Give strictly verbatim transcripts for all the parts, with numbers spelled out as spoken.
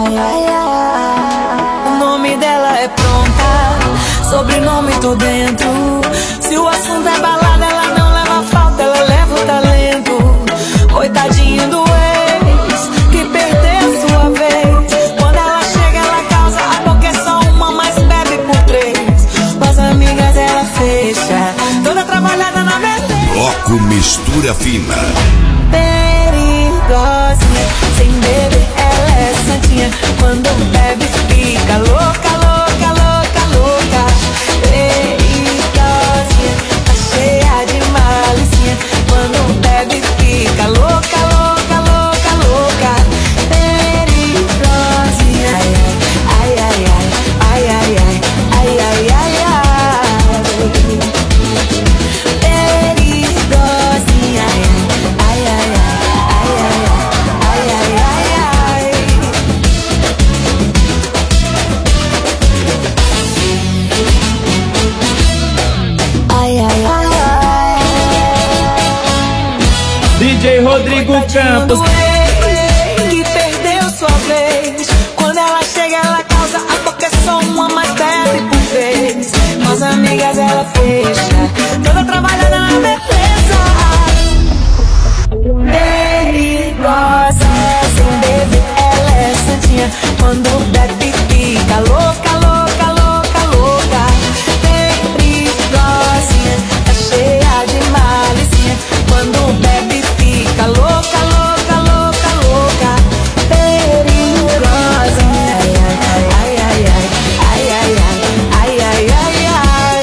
ai, ai. O nome dela é pronta, sobrenome tô dentro. Se o assunto é balada, ela não leva falta, ela leva o talento. Coitadinho do ex, que perdeu sua vez. Quando ela chega, ela causa a boca é só uma, mas bebe por três. Com as amigas ela fecha, toda trabalhada na beleza. Bloco Mistura Fina. Perigosinha, sem beber ela é santinha. Quando bebe fica louca, louca, louca, louca. Perigosinha, tá cheia de malicinha. Quando bebe fica louca, louca, louca, louca. Perigosinha, ai, ai, ai, ai, ai, ai, ai, ai, ai, ai. Perigosinha, ai, ai, ai, ai, ai, ai, ai, ai, ai. Ai, ai, ai, ai. D J Rodrigo Campos. Que perdeu sua vez. Quando ela chega, ela causa a boca é só uma, mas bebe por vez. Com as amigas ela fecha, toda trabalhada na beleza. Perigosa, sem beber ela é santinha. Quando bebe fica louca, louca, louca, louca. Perigosinha, tá cheia de malicinha. Quando bebe fica louca, louca, louca, louca. Perigosa, ai, ai, ai, ai, ai, ai, ai, ai, ai, ai.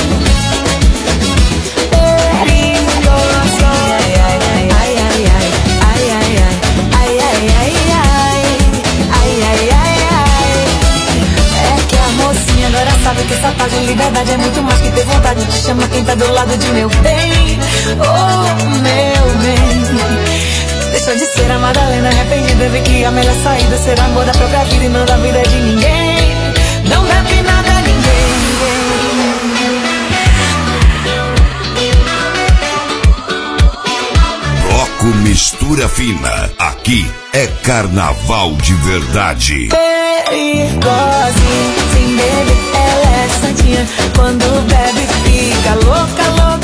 Perigosa, ai, ai, ai, ai, ai, ai, ai, ai, ai, ai, ai, ai, ai, ai. É que a mocinha agora sabe que essa tal de liberdade é muito mais que ter vontade. Te chama quem tá do lado de meu bem, oh meu bem. Deixou de ser a Madalena arrependida, vê que a melhor saída será amor da própria vida e não da vida de ninguém. Não deve nada a ninguém. Bloco Mistura Fina. Aqui é carnaval de verdade. Perigosinha, sem beber ela é santinha. Quando bebe fica louca, louca.